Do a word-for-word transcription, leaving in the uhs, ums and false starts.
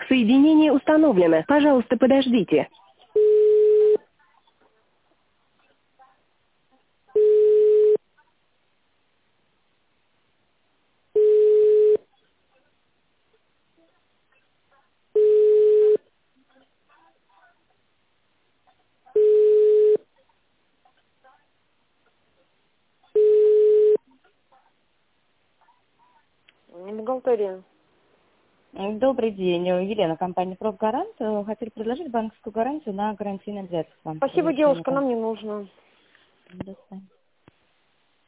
Соединение установлено. Пожалуйста, подождите. Не бухгалтерия. Добрый день, Елена, компания «Профгарант». Хотели предложить банковскую гарантию на гарантийное обязательство. Спасибо, девушка, нам не нужно. До свидания.